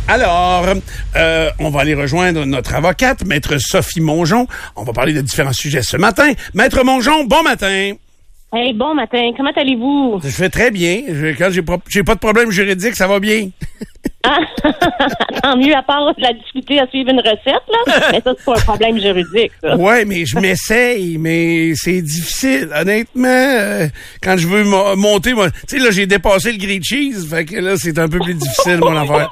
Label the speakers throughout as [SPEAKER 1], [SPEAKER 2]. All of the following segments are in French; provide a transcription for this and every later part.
[SPEAKER 1] Alors, on va aller rejoindre notre avocate, Maître Sophie Mongeon. On va parler de différents sujets ce matin. Maître Mongeon, bon matin.
[SPEAKER 2] Hey, bon matin. Comment allez-vous?
[SPEAKER 1] Je vais très bien. Quand j'ai pas de problème juridique, ça va bien.
[SPEAKER 2] Ah, tant mieux, à part la difficulté à suivre une recette, là. Mais ça, c'est pas un problème juridique, ça.
[SPEAKER 1] Ouais, mais je m'essaye, mais c'est difficile. Honnêtement, quand je veux monter, moi, tu sais, là, j'ai dépassé le grilled cheese, fait que là, c'est un peu plus difficile, mon affaire.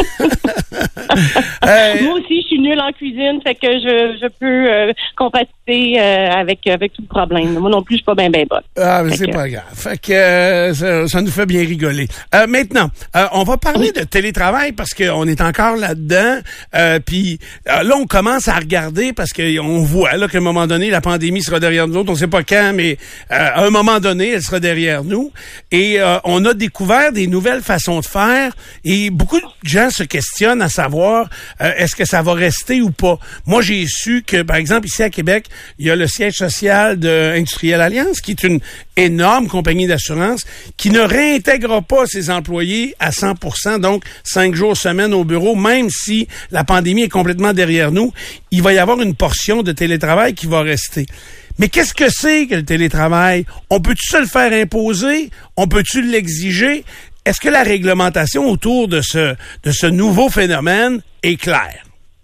[SPEAKER 2] Moi aussi, je suis nulle en cuisine, fait que je peux compatiter avec tout le problème. Moi non plus, je suis pas bien bonne.
[SPEAKER 1] Ah, mais c'est pas grave. Fait que ça nous fait bien rigoler. Maintenant, on va parler de télétravail parce qu'on est encore là-dedans. Puis là, on commence à regarder parce qu'on voit là qu'à un moment donné, la pandémie sera derrière nous autres. On sait pas quand, mais à un moment donné, elle sera derrière nous. Et on a découvert des nouvelles façons de faire. Et beaucoup de gens se questionnent à savoir est-ce que ça va rester ou pas. Moi, j'ai su que, par exemple, ici à Québec, il y a le siège social de Industrielle Alliance, qui est une énorme compagnie d'assurance, qui ne réintègre pas ses employés à 100%, donc 5 jours semaine au bureau, même si la pandémie est complètement derrière nous. Il va y avoir une portion de télétravail qui va rester. Mais qu'est-ce que c'est que le télétravail? On peut-tu se le faire imposer? On peut-tu l'exiger? Est-ce que la réglementation autour de ce nouveau phénomène est claire?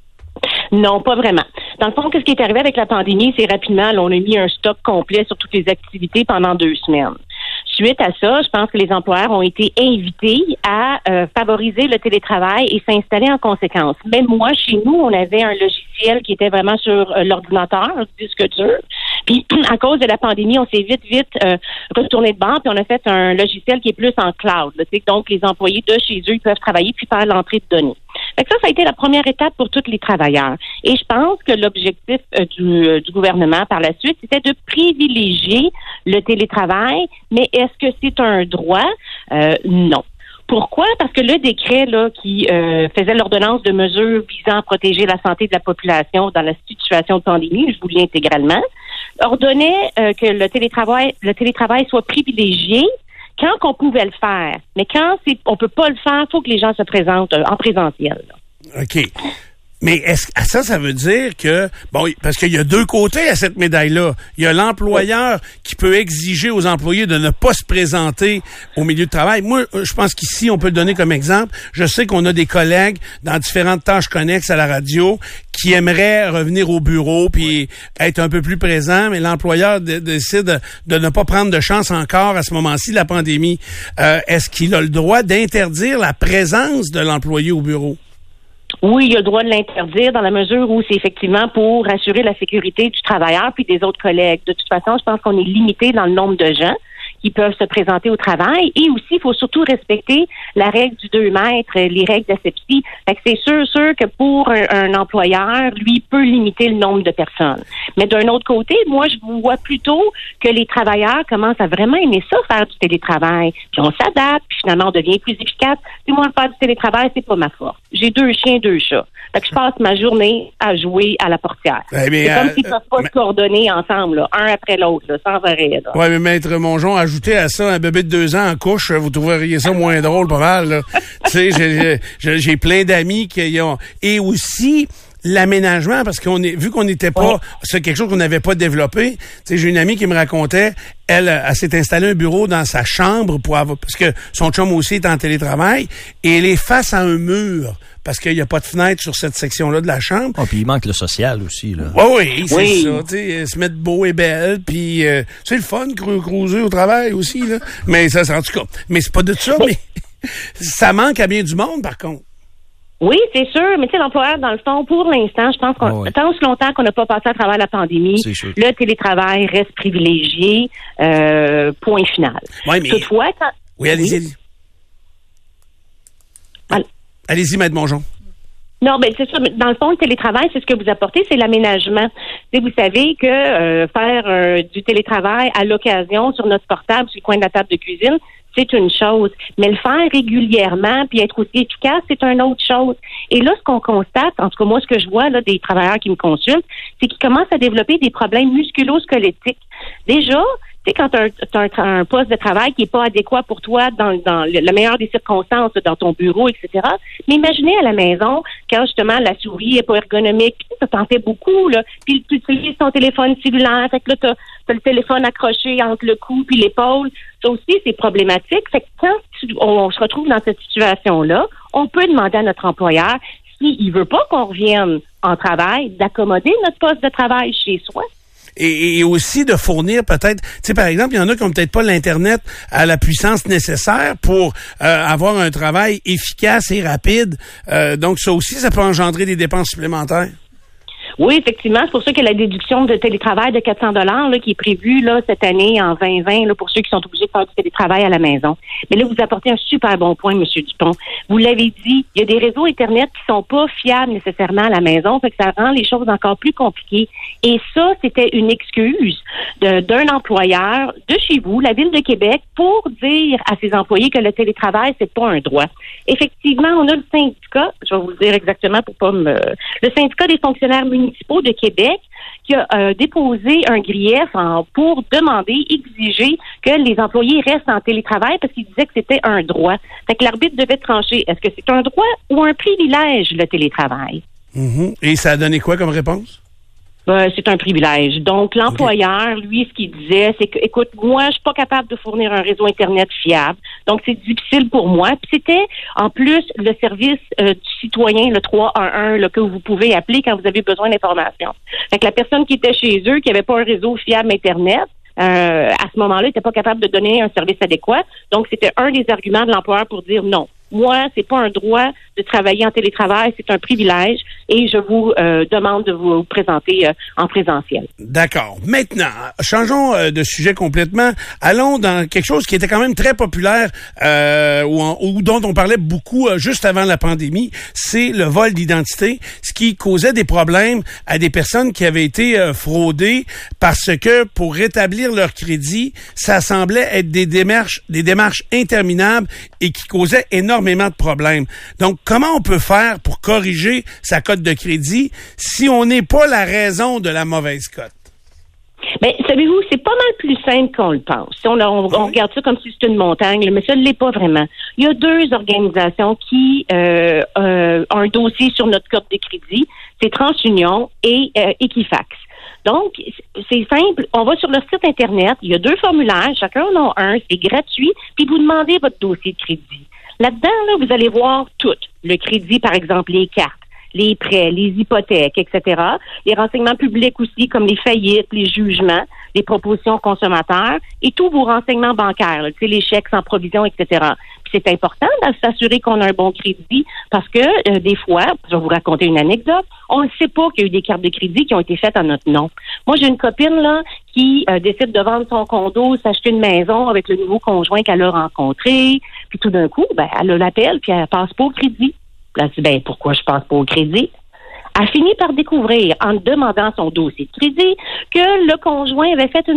[SPEAKER 2] Non, pas vraiment. Dans le fond, ce qui est arrivé avec la pandémie, c'est rapidement, là, on a mis un stock complet sur toutes les activités pendant 2 semaines. Suite à ça, je pense que les employeurs ont été invités à favoriser le télétravail et s'installer en conséquence. Même moi, chez nous, on avait un logiciel qui était vraiment sur l'ordinateur, le disque dur. Puis, à cause de la pandémie, on s'est vite retourné de bord, puis on a fait un logiciel qui est plus en cloud. Là, donc, les employés de chez eux, ils peuvent travailler puis faire l'entrée de données. Fait que ça a été la première étape pour tous les travailleurs. Et je pense que l'objectif du gouvernement par la suite, c'était de privilégier le télétravail, mais est-ce que c'est un droit? Non. Pourquoi? Parce que le décret là qui faisait l'ordonnance de mesures visant à protéger la santé de la population dans la situation de pandémie, je vous lis intégralement, ordonnait que le télétravail soit privilégié quand on pouvait le faire. Mais quand on peut pas le faire, il faut que les gens se présentent en présentiel. Là.
[SPEAKER 1] OK. Mais est-ce que ça veut dire que, bon, parce qu'il y a 2 côtés à cette médaille-là. Il y a l'employeur qui peut exiger aux employés de ne pas se présenter au milieu de travail. Moi, je pense qu'ici, on peut le donner comme exemple. Je sais qu'on a des collègues dans différentes tâches connexes à la radio qui aimeraient revenir au bureau puis être un peu plus présents, mais l'employeur décide de ne pas prendre de chance encore à ce moment-ci de la pandémie. Est-ce qu'il a le droit d'interdire la présence de l'employé au bureau?
[SPEAKER 2] Oui, il a le droit de l'interdire dans la mesure où c'est effectivement pour assurer la sécurité du travailleur puis des autres collègues. De toute façon, je pense qu'on est limité dans le nombre de gens qui peuvent se présenter au travail. Et aussi, il faut surtout respecter la règle du 2 mètres, les règles d'asepsie. Fait que c'est sûr que pour un employeur, lui, peut limiter le nombre de personnes. Mais d'un autre côté, moi, je vois plutôt que les travailleurs commencent à vraiment aimer ça, faire du télétravail. Puis on s'adapte, puis finalement, on devient plus efficace. Puis moi, faire du télétravail, c'est pas ma force. J'ai 2 chiens, 2 chats. Fait que je passe ma journée à jouer à la portière. C'est comme s'ils ne peuvent pas se coordonner ensemble, là, un après l'autre, là, sans arrêt.
[SPEAKER 1] Oui, mais Maître Mongeon, ajoutez à ça un bébé de 2 ans en couche, vous trouveriez ça moins drôle, pas mal. Là. Tu sais, j'ai plein d'amis qui ont... Et aussi... l'aménagement, parce vu qu'on n'était pas, c'est quelque chose qu'on n'avait pas développé. Tu sais, j'ai une amie qui me racontait, elle s'est installée un bureau dans sa chambre parce que son chum aussi est en télétravail, et elle est face à un mur, parce qu'il n'y a pas de fenêtre sur cette section-là de la chambre.
[SPEAKER 3] Oh, puis il manque le social aussi, là.
[SPEAKER 1] Oui, c'est ça, tu sais, se mettre beau et belle, puis c'est le fun, cruiser au travail aussi, là. Mais ça, en tout cas, mais c'est pas de ça, mais ça manque à bien du monde, par contre.
[SPEAKER 2] Oui, c'est sûr, mais tu sais, l'employeur, dans le fond, pour l'instant, je pense qu'on tant aussi longtemps qu'on n'a pas passé à travers la pandémie, le télétravail reste privilégié, point final.
[SPEAKER 1] Ouais, mais...
[SPEAKER 2] Toutefois,
[SPEAKER 1] Oui, allez-y. Allez-y, Maître Mongeon.
[SPEAKER 2] Non, ben c'est ça. Dans le fond, le télétravail, c'est ce que vous apportez, c'est l'aménagement. Tu sais, vous savez que faire du télétravail à l'occasion sur notre portable, sur le coin de la table de cuisine, c'est une chose. Mais le faire régulièrement puis être aussi efficace, c'est une autre chose. Et là, ce qu'on constate, en tout cas moi, ce que je vois là des travailleurs qui me consultent, c'est qu'ils commencent à développer des problèmes musculo-squelettiques. Déjà, tu sais, quand tu as un poste de travail qui est pas adéquat pour toi dans la meilleure des circonstances, dans ton bureau, etc. Mais imaginez à la maison, quand justement la souris est pas ergonomique, ça t'en fait beaucoup, là, puis tu utilises ton téléphone cellulaire, fait que là, t'as le téléphone accroché entre le cou puis l'épaule. Ça aussi, c'est problématique. Fait que quand on se retrouve dans cette situation-là, on peut demander à notre employeur, s'il veut pas qu'on revienne en travail, d'accommoder notre poste de travail chez soi.
[SPEAKER 1] Et aussi de fournir peut-être, tu sais, par exemple, il y en a qui n'ont peut-être pas l'Internet à la puissance nécessaire pour avoir un travail efficace et rapide. Donc, ça aussi, ça peut engendrer des dépenses supplémentaires.
[SPEAKER 2] Oui, effectivement, c'est pour ça que la déduction de télétravail de 400 $ qui est prévue là cette année en 2020 là, pour ceux qui sont obligés de faire du télétravail à la maison. Mais là, vous apportez un super bon point, M. Dupont. Vous l'avez dit, il y a des réseaux Internet qui sont pas fiables nécessairement à la maison, fait que ça rend les choses encore plus compliquées. Et ça, c'était une excuse d'un employeur de chez vous, la Ville de Québec, pour dire à ses employés que le télétravail, c'est pas un droit. Effectivement, on a le syndicat, je vais vous le dire exactement pour pas me... Le syndicat des fonctionnaires municipaux de Québec qui a déposé un grief pour demander, exiger que les employés restent en télétravail parce qu'il disait que c'était un droit. Fait que l'arbitre devait trancher. Est-ce que c'est un droit ou un privilège, le télétravail?
[SPEAKER 1] Mm-hmm. Et ça a donné quoi comme réponse?
[SPEAKER 2] C'est un privilège. Donc, l'employeur, lui, ce qu'il disait, c'est que, écoute, moi, je suis pas capable de fournir un réseau Internet fiable. Donc, c'est difficile pour moi. Puis c'était, en plus, le service du citoyen, le 311, là, que vous pouvez appeler quand vous avez besoin d'informations. Fait que la personne qui était chez eux, qui avait pas un réseau fiable Internet, à ce moment-là, n'était pas capable de donner un service adéquat. Donc, c'était un des arguments de l'employeur pour dire non. Moi, c'est pas un droit de travailler en télétravail, c'est un privilège et je vous demande de vous présenter en présentiel.
[SPEAKER 1] D'accord. Maintenant, changeons de sujet complètement. Allons dans quelque chose qui était quand même très populaire ou dont on parlait beaucoup juste avant la pandémie, c'est le vol d'identité, ce qui causait des problèmes à des personnes qui avaient été fraudées parce que pour rétablir leur crédit, ça semblait être des démarches interminables et qui causaient énormément de problèmes. Donc, comment on peut faire pour corriger sa cote de crédit si on n'est pas la raison de la mauvaise cote?
[SPEAKER 2] Ben, savez-vous, c'est pas mal plus simple qu'on le pense. Si on regarde ça comme si c'était une montagne, mais ça ne l'est pas vraiment. Il y a deux organisations qui ont un dossier sur notre cote de crédit. C'est TransUnion et Equifax. Donc, c'est simple. On va sur leur site Internet. Il y a deux formulaires. Chacun en a un. C'est gratuit. Puis vous demandez votre dossier de crédit. Là-dedans, là, vous allez voir tout. Le crédit, par exemple, les cartes, les prêts, les hypothèques, etc. Les renseignements publics aussi, comme les faillites, les jugements, les propositions aux consommateurs et tous vos renseignements bancaires, là, tu sais, les chèques sans provision, etc. Puis c'est important de s'assurer qu'on a un bon crédit parce que des fois, je vais vous raconter une anecdote, on ne sait pas qu'il y a eu des cartes de crédit qui ont été faites à notre nom. Moi, j'ai une copine là qui décide de vendre son condo, s'acheter une maison avec le nouveau conjoint qu'elle a rencontré, puis tout d'un coup, ben, elle l'appelle puis elle passe pas au crédit. Elle dit, ben, pourquoi je passe pas au crédit? Elle finit par découvrir, en demandant son dossier de crédit, que le conjoint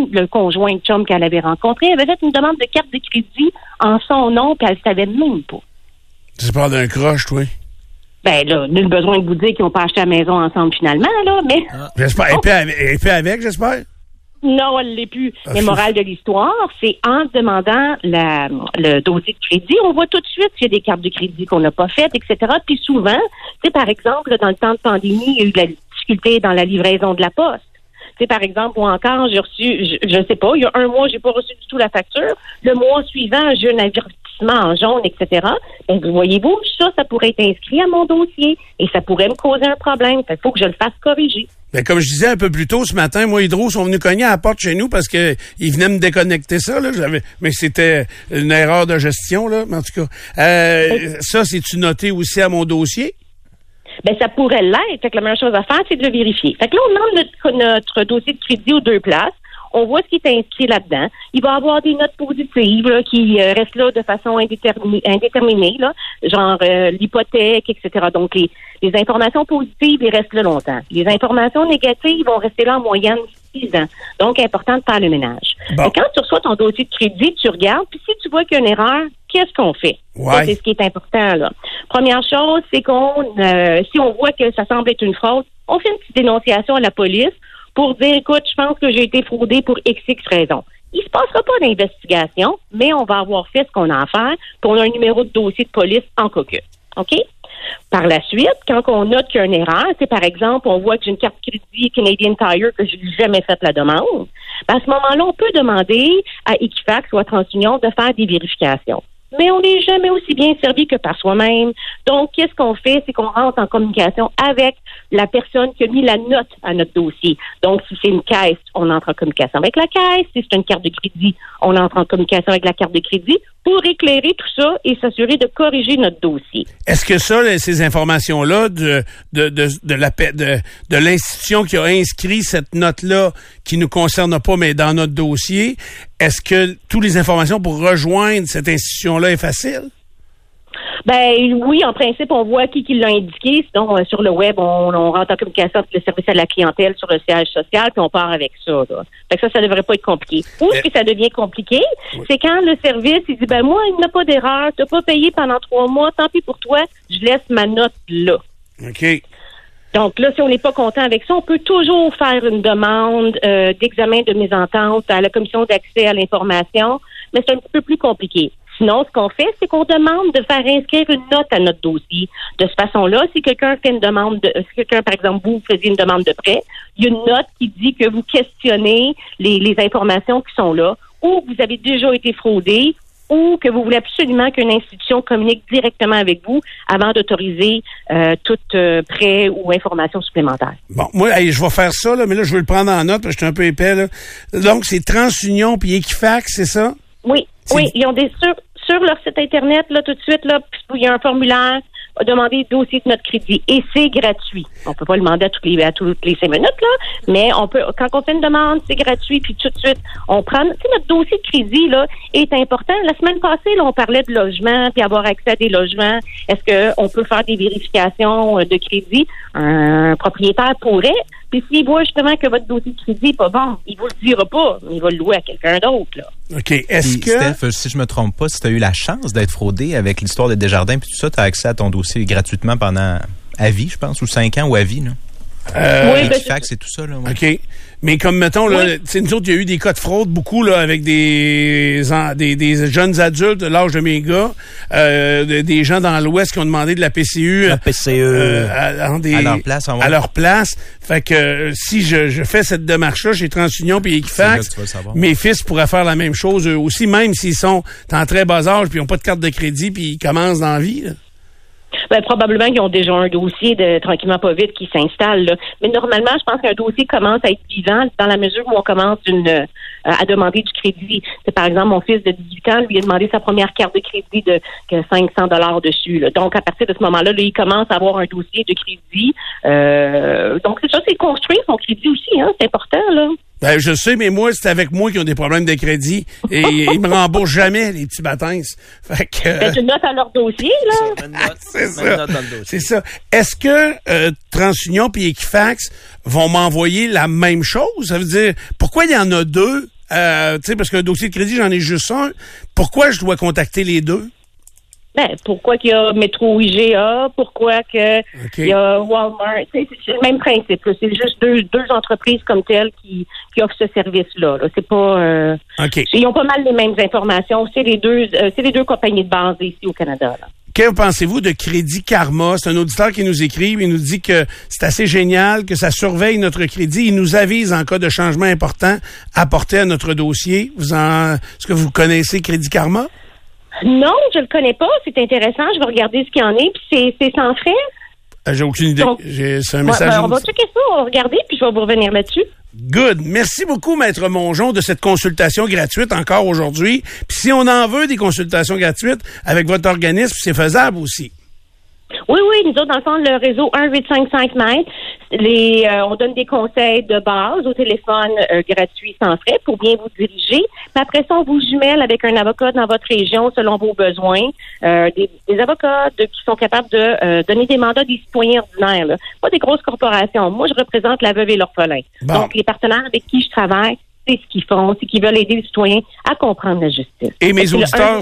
[SPEAKER 2] de chum qu'elle avait rencontré avait fait une demande de carte de crédit en son nom, puis elle ne savait même pas.
[SPEAKER 1] Tu parles d'un croche, toi?
[SPEAKER 2] Ben là, nul besoin de vous dire qu'ils n'ont pas acheté la maison ensemble finalement, là, mais...
[SPEAKER 1] J'espère. Elle fait avec, j'espère?
[SPEAKER 2] Non, elle l'est plus. Mais morale de l'histoire, c'est en demandant le dossier de crédit, on voit tout de suite s'il y a des cartes de crédit qu'on n'a pas faites, etc. Puis souvent, tu sais, par exemple, dans le temps de pandémie, il y a eu de la difficulté dans la livraison de la poste. Tu sais, par exemple, ou encore, j'ai reçu, je sais pas, il y a un mois, j'ai pas reçu du tout la facture. Le mois suivant, j'ai un avertissement en jaune, etc. Ben, voyez-vous, ça pourrait être inscrit à mon dossier et ça pourrait me causer un problème. Il faut que je le fasse corriger.
[SPEAKER 1] Ben, comme je disais un peu plus tôt ce matin, moi, Hydro sont venus cogner à la porte chez nous parce que ils venaient me déconnecter ça, là. Mais c'était une erreur de gestion, là. Mais en tout cas, ça, c'est-tu noté aussi à mon dossier?
[SPEAKER 2] Ben, ça pourrait l'être. Fait que la meilleure chose à faire, c'est de le vérifier. Fait que là, on demande notre dossier de crédit aux deux places. On voit ce qui est inscrit là-dedans. Il va y avoir des notes positives là, qui restent là de façon indéterminée, là, genre l'hypothèque, etc. Donc, les informations positives, ils restent là longtemps. Les informations négatives vont rester là en moyenne 6 ans. Donc, important de faire le ménage.
[SPEAKER 1] Bon.
[SPEAKER 2] Et quand tu reçois ton dossier de crédit, tu regardes, puis si tu vois qu'il y a une erreur, qu'est-ce qu'on fait?
[SPEAKER 1] Ouais.
[SPEAKER 2] Ça, c'est ce qui est important, là. Première chose, c'est si on voit que ça semble être une fraude, on fait une petite dénonciation à la police pour dire, écoute, je pense que j'ai été fraudé pour XX raison. Il se passera pas d'investigation, mais on va avoir fait ce qu'on a à faire, puis on a un numéro de dossier de police en cas que. OK? Par la suite, quand on note qu'il y a une erreur, c'est par exemple, on voit que j'ai une carte crédit Canadian Tire que j'ai jamais fait la demande, ben à ce moment-là, on peut demander à Equifax ou à TransUnion de faire des vérifications. Mais on n'est jamais aussi bien servi que par soi-même. Donc, qu'est-ce qu'on fait? C'est qu'on rentre en communication avec la personne qui a mis la note à notre dossier. Donc, si c'est une caisse, on entre en communication avec la caisse. Si c'est une carte de crédit, on entre en communication avec la carte de crédit pour éclairer tout ça et s'assurer de corriger notre dossier.
[SPEAKER 1] Est-ce que ça, ces informations-là de l'institution qui a inscrit cette note-là, qui nous concerne pas, mais dans notre dossier, est-ce que toutes les informations pour rejoindre cette institution-là est facile?
[SPEAKER 2] Ben oui, en principe, on voit qui l'a indiqué. Sinon, sur le web, on rentre en communication avec le service à la clientèle sur le siège social, puis on part avec ça. Là. Fait que ça devrait pas être compliqué. Où est-ce que ça devient compliqué? Oui. C'est quand le service, il dit, ben moi, il n'y a pas d'erreur, t'as pas payé pendant 3 mois, tant pis pour toi, je laisse ma note là.
[SPEAKER 1] OK.
[SPEAKER 2] Donc là, si on n'est pas content avec ça, on peut toujours faire une demande d'examen de mésentente à la commission d'accès à l'information, mais c'est un petit peu plus compliqué. Sinon, ce qu'on fait, c'est qu'on demande de faire inscrire une note à notre dossier. De cette façon-là, si quelqu'un fait une demande si quelqu'un, par exemple, vous faisiez une demande de prêt, il y a une note qui dit que vous questionnez les informations qui sont là, ou que vous avez déjà été fraudé, ou que vous voulez absolument qu'une institution communique directement avec vous avant d'autoriser toute prêt ou information supplémentaire.
[SPEAKER 1] Bon, moi, je vais faire ça, là, mais là, je vais le prendre en note parce que je suis un peu épais, là. Donc, c'est TransUnion puis Equifax, c'est ça?
[SPEAKER 2] Oui, ils ont des sur leur site Internet, là, tout de suite, là, il y a un formulaire, demander le dossier de notre crédit. Et c'est gratuit. On peut pas le demander à toutes les 5 minutes, là, mais on peut, quand on fait une demande, c'est gratuit, puis tout de suite, on prend, tu sais, notre dossier de crédit, là, est important. La semaine passée, là, on parlait de logement, puis avoir accès à des logements. Est-ce qu'on peut faire des vérifications de crédit? Un propriétaire pourrait. Puis s'il voit justement que votre dossier de crédit n'est pas bon, il vous le dira pas, mais il va le louer à quelqu'un d'autre, là.
[SPEAKER 1] OK. Est-ce que...
[SPEAKER 4] Steph, si je me trompe pas, si tu as eu la chance d'être fraudé avec l'histoire des Desjardins puis tout ça, tu as accès à ton dossier gratuitement pendant à vie, je pense, ou 5 ans ou à vie, là.
[SPEAKER 2] Oui,
[SPEAKER 4] Equifax et tout ça, là. Ouais.
[SPEAKER 1] OK. Mais comme, mettons, là, tu sais, nous autres, il y a eu des cas de fraude, beaucoup, là, avec des jeunes adultes de l'âge de mes gars, des gens dans l'Ouest qui ont demandé de la PCU.
[SPEAKER 3] La PCE.
[SPEAKER 4] À leur place,
[SPEAKER 1] à leur place. Fait que, si je fais cette démarche-là chez TransUnion puis Equifax, mes fils pourraient faire la même chose eux aussi, même s'ils sont en très bas âge puis ils n'ont pas de carte de crédit puis ils commencent dans la vie, là.
[SPEAKER 2] Ben, probablement qu'ils ont déjà un dossier de tranquillement pas vite qui s'installe, là. Mais normalement, je pense qu'un dossier commence à être vivant dans la mesure où on commence à demander du crédit. C'est par exemple mon fils de 18 ans, lui a demandé sa première carte de crédit de $500 dessus, là. Donc à partir de ce moment-là, là, il commence à avoir un dossier de crédit. Donc c'est ça, c'est construire son crédit aussi, hein, c'est important, là.
[SPEAKER 1] Ben, je sais, mais moi, c'est avec moi qui ont des problèmes de crédit. Et ils me remboursent jamais, les petits bâtins. Fait que...
[SPEAKER 2] Ben, tu notes à leur dossier, là.
[SPEAKER 1] C'est ça. C'est ça. Est-ce que TransUnion puis Equifax vont m'envoyer la même chose? Ça veut dire, pourquoi il y en a deux? Tu sais, parce qu'un dossier de crédit, j'en ai juste un. Pourquoi je dois contacter les deux?
[SPEAKER 2] Ben, pourquoi qu'il y a Métro IGA? Pourquoi que il y a Walmart? C'est le même principe, là. C'est juste deux entreprises comme telles qui offrent ce service-là, là. C'est pas... Ils ont pas mal les mêmes informations. C'est les deux compagnies de base ici au Canada, là.
[SPEAKER 1] Que pensez-vous de Crédit Karma? C'est un auditeur qui nous écrit, il nous dit que c'est assez génial, que ça surveille notre crédit. Il nous avise en cas de changement important apporté à notre dossier. Est-ce que vous connaissez Crédit Karma?
[SPEAKER 2] Non, je le connais pas. C'est intéressant. Je vais regarder ce qu'il y en est. Puis c'est sans frais?
[SPEAKER 1] J'ai aucune idée.
[SPEAKER 2] Donc,
[SPEAKER 1] c'est un message.
[SPEAKER 2] On va checker ça, on va regarder, puis je vais vous revenir là-dessus.
[SPEAKER 1] Good. Merci beaucoup, Maître Mongeon, de cette consultation gratuite encore aujourd'hui. Puis si on en veut des consultations gratuites avec votre organisme, c'est faisable aussi.
[SPEAKER 2] Oui, nous autres, dans le fond, le réseau 1-855 mètres, on donne des conseils de base au téléphone gratuit sans frais pour bien vous diriger. Mais après ça, on vous jumelle avec un avocat dans votre région selon vos besoins. Des avocats qui sont capables de donner des mandats des citoyens ordinaires, là. Pas des grosses corporations. Moi, je représente la veuve et l'orphelin. Bon. Donc, les partenaires avec qui je travaille, c'est ce qu'ils font, c'est qu'ils veulent aider les citoyens à comprendre la justice. Et mes auditeurs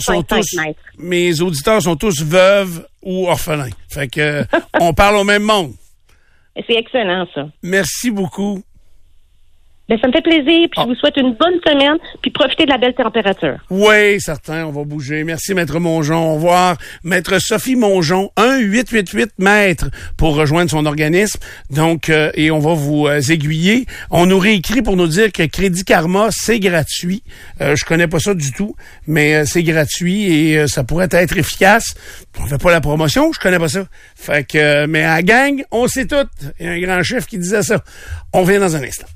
[SPEAKER 1] sont tous veuves ou orphelins. Fait que, on parle au même monde.
[SPEAKER 2] C'est excellent, ça.
[SPEAKER 1] Merci beaucoup.
[SPEAKER 2] Ben, ça me fait plaisir, puis je vous souhaite une bonne semaine, puis profitez de la belle température.
[SPEAKER 1] Oui, certain, on va bouger. Merci, Maître Mongeon. Au revoir. Maître Sophie Mongeon, 1-888-MAître pour rejoindre son organisme. Donc, et on va vous aiguiller. On nous réécrit pour nous dire que Crédit Karma, c'est gratuit. Je connais pas ça du tout, mais c'est gratuit et ça pourrait être efficace. On fait pas la promotion, je connais pas ça. Fait que, mais à la gang, on sait tout. Il y a un grand chef qui disait ça. On vient dans un instant.